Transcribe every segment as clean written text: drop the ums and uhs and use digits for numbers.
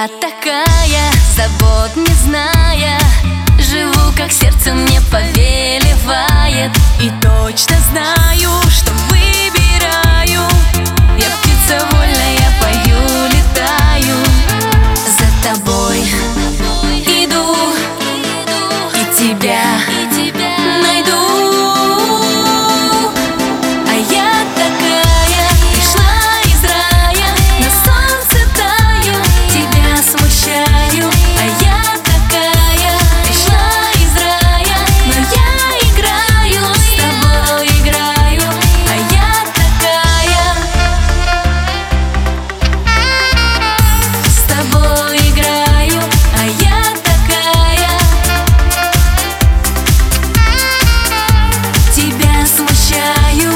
Я такая, забот не зная, живу, как сердце мне повелевает. И точно знаю, что выбираю. Я птица вольная, пою, летаю. За тобой иду и тебя найду. А я такая, пришла из рая, на солнце таю, тебя смущаю. А я такая, пришла из рая, но я играю, с тобой играю. А я такая, с тобой играю. А я такая, тебя смущаю.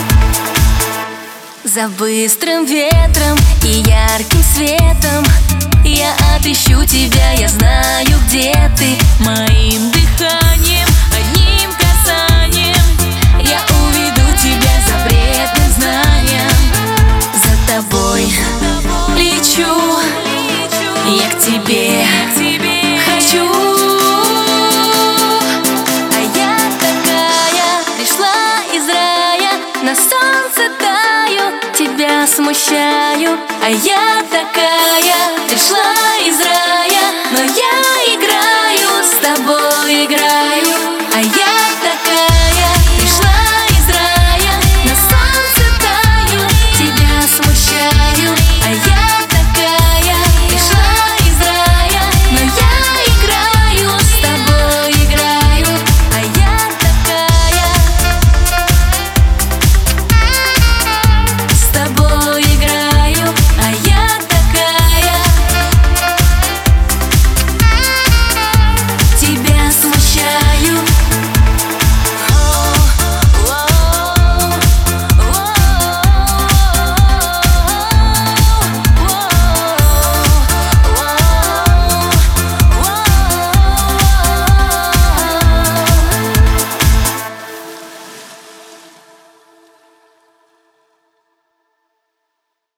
За быстрым ветром и ярким светом я отыщу тебя, я знаю, где ты. Моим дыханием, одним касанием я уведу тебя запретным знанием. За тобой лечу, я к тебе хочу. А я такая, пришла из рая, на солнце таю, тебя смущаю. А я такая, пришла из рая.